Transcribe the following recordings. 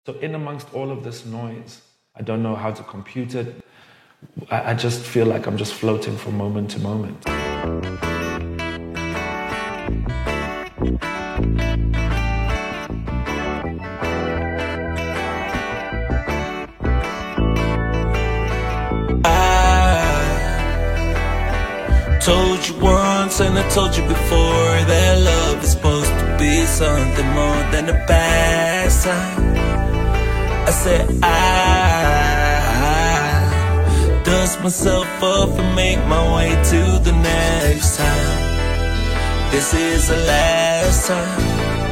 So in amongst all of this noise, I don't know how to compute it. I just feel like I'm just floating from moment to moment. I told you once and I told you before that love is supposed to be something more than a pastime. I said I dust myself up and make my way to the next time. This is the last time.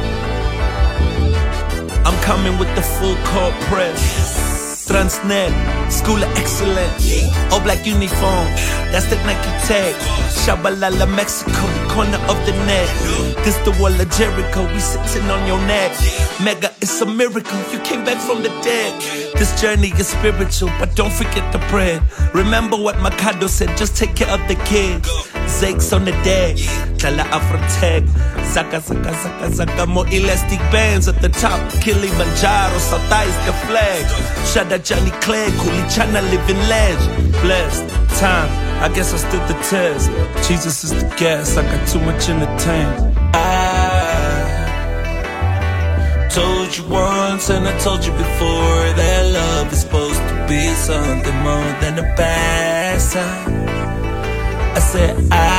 I'm coming with the full court press. Transnet, School of Excellence, all black uniform, that's the Nike tag. Shabalala, Mexico, the corner of the net. This the wall of Jericho, we sitting on your neck. Mega, it's a miracle, you came back from the dead. This journey is spiritual, but don't forget the bread. Remember what Mikado said, just take care of the kids. Zakes on the deck, Tala Afrotech. Zaka, zaka, zaka, zaka, more elastic bands at the top. Kilimanjaro, Sata is the flag. Shada Johnny Clegg, Kulichana living legend. Blessed time, I guess I stood the test. Jesus is the gas, I got too much in the tank. I told you once and I told you before that love is supposed to be something more than a pastime. I said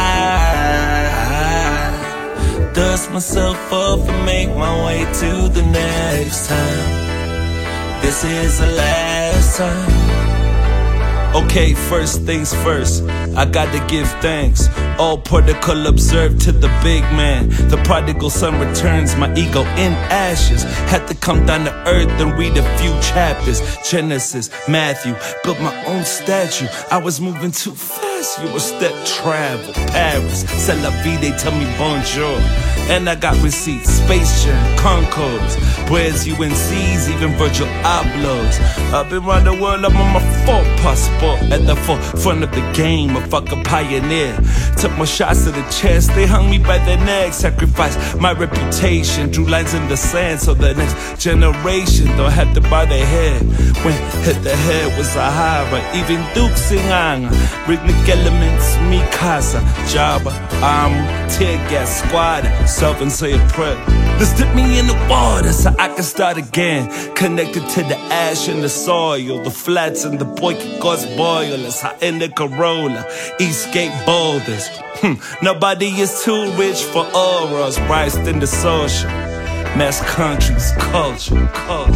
I dust myself up and make my way to the next time. This is the last time. Okay, first things first, I gotta give thanks. All protocol observed to the big man. The prodigal son returns, my ego in ashes. Had to come down to earth and read a few chapters. Genesis, Matthew, built my own statue. I was moving too fast, you were step travel. Paris, c'est la vie, they tell me bonjour. And I got receipts, Space Jam, Concords, Breads, UNCs, even Virgil Ablohs. I've been around the world, I'm on my fourth passport. At the forefront of the game, a fucking pioneer. Took my shots to the chest, they hung me by the neck. Sacrificed my reputation, drew lines in the sand so the next generation don't have to bow their head. When hit the head was Sahara, even Duke Singanga, rhythmic elements, Mikasa, Jabba, tear gas squad, self and say a prayer. Just dip me in the water so I can start again. Connected to the ash and the soil, the flats and the boy cause boilers. Hot in the Corolla, Eastgate boulders. Nobody is too rich for auras, priced in the social. Mass countries, culture.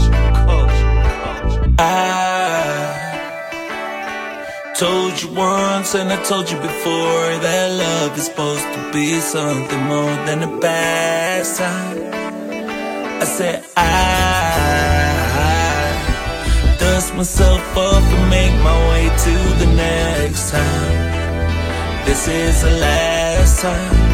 I told you once and I told you before that love is supposed to be something more than a pastime. I said I dust myself up and make my way to the next time. This is the last time.